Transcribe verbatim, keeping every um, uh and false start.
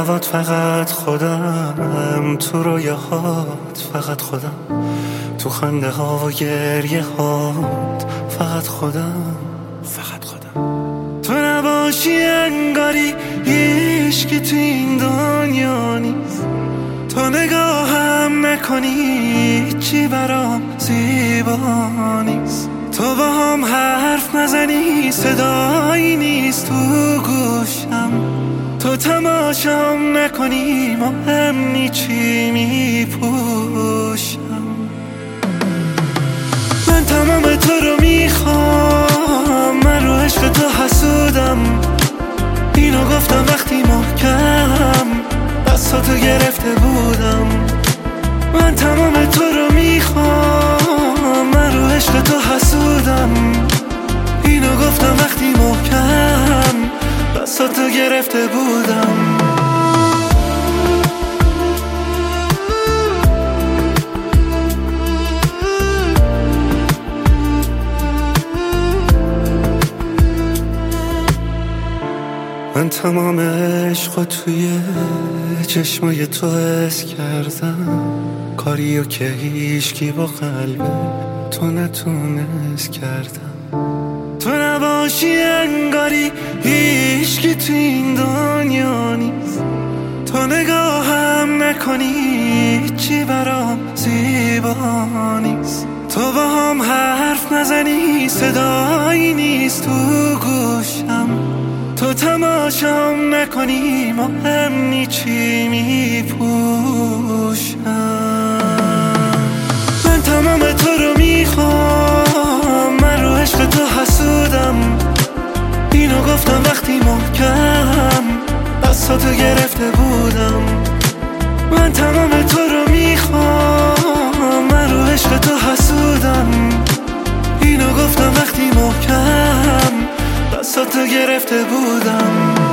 هوات فقط خودم، تو رویاهات فقط خودم، تو خنده ها و گریه هات فقط خودم، فقط خودم. تو نباشی انگاری هیچکی تو این دنیا نیست، تو نگاهم نکنی چی برام زیبا نیست، تو با هم حرف نزنی صدایی نیست تو گوشم، تو تماشام نکنی مهم نی چی میپوشم. من تمام تو رو میخوام، من رو عشق تو حسودم، اینو گفتم وقتی محکم دستاتو گرفته بودم. من تمام تو رو میخوام، من رو عشق تو حسودم، اینو گفتم وقتی محکم دستاتو گرفته بودم. من تمام عشق توی چشمای تو حس کردم، کاریو که هیچکی با قلب تو نتونست کردم. تو نباشی انگاری هیچکی تو این دنیا نیست، تو نگاهم نکنی چی برام زیبا نیست، تو با هم حرف نزنی صدایی نیست تو گوشم، تو تماشام نکنی مهم نی چی میپوشم. من تمام تو رو میخوام، من رو عشق تو حسودم، اینو گفتم وقتی محکم دستاتو گرفته بودم. من تمام تو رو میخوام، من رو عشق تو حسودم، اینو گفتم وقتی محکم دستاتو گرفته بودم.